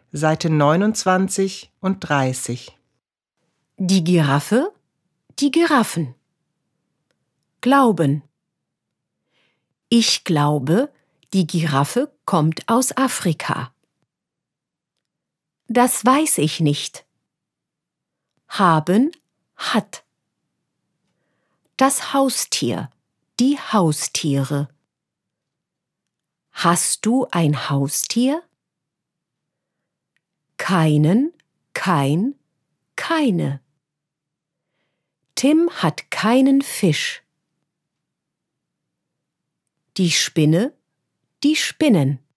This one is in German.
Seite 29 und 30. Die Giraffe, die Giraffen. Glauben. Ich glaube, die Giraffe kommt aus Afrika. Das weiß ich nicht. Haben, hat. Das Haustier, die Haustiere. Hast du ein Haustier? Keinen, kein, keine. Tim hat keinen Fisch. Die Spinne, die Spinnen.